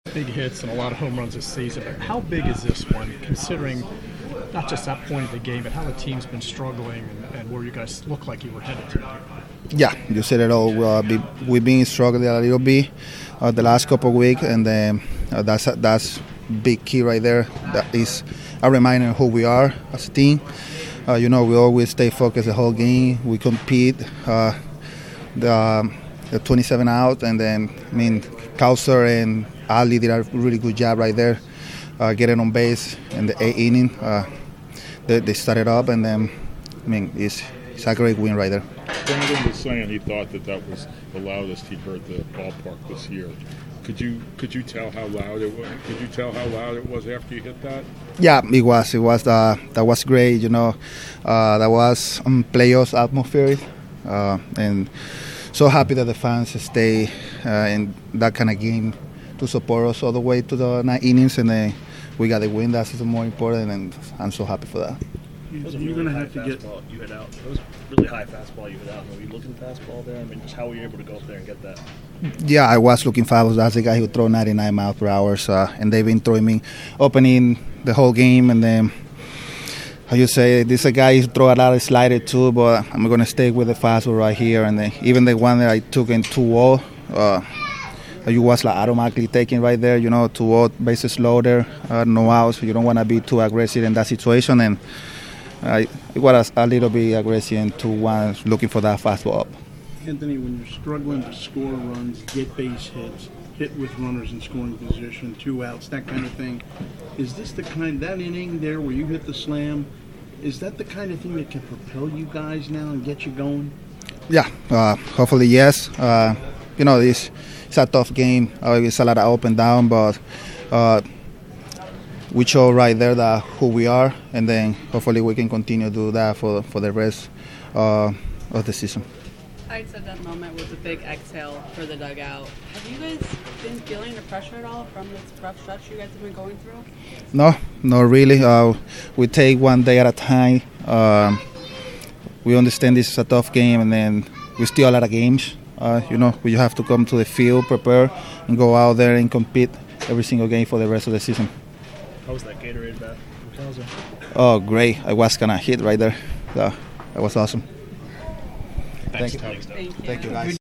big hits and a lot of home runs this season. But how big is this one, considering not just that point of the game, but how the team's been struggling and where you guys look like you were headed to? Yeah, you said it all. We've been struggling a little bit the last couple of weeks, and that's big key right there. That is a reminder of who we are as a team. We always stay focused the whole game. We compete the 27 out, and then Cowser and Ali did a really good job right there, getting on base in the 8th inning. They started up, and then it's a great win right there. Brandon was saying he thought that was the loudest he heard the ballpark this year. Could you tell how loud it was? Could you tell how loud it was after you hit that? Yeah, it was. That was great. That was playoffs atmosphere, and so happy that the fans stay in that kind of game to support us all the way to the 9 innings, and then we got the win. That's the more important, and I'm so happy for that. You're going to have to get. You hit out. It was a really high fastball you hit out. Were you looking fastball there? Just how were you able to go up there and get that? Yeah, I was looking fastball. That's the guy who throw 99 miles per hour, and they've been throwing me opening the whole game, and then. How you say, this is a guy who throw a lot of slider too, but I'm going to stay with the fastball right here. And even the one that I took in 2-0, you was like automatically taking right there, 2-0, bases loaded, no outs. You don't want to be too aggressive in that situation. And it was a little bit aggressive in 2-1, looking for that fastball up. Anthony, when you're struggling to score runs, get base hits, hit with runners in scoring position, 2 outs, that kind of thing, is this that inning there where you hit the slam? Is that the kind of thing that can propel you guys now and get you going? Yeah, hopefully yes. It's a tough game. It's a lot of up and down, but we show right there that who we are, and then hopefully we can continue to do that for the rest of the season. I said that moment was a big exhale for the dugout. Have you guys been feeling the pressure at all from this rough stretch you guys have been going through? No, not really. We take one day at a time. We understand this is a tough game, and then we still a lot of games. We have to come to the field, prepare, and go out there and compete every single game for the rest of the season. How was that Gatorade bath? Oh, great. I was going to hit right there. That was awesome. Thanks, Thank you. Thank you. Thank you, guys.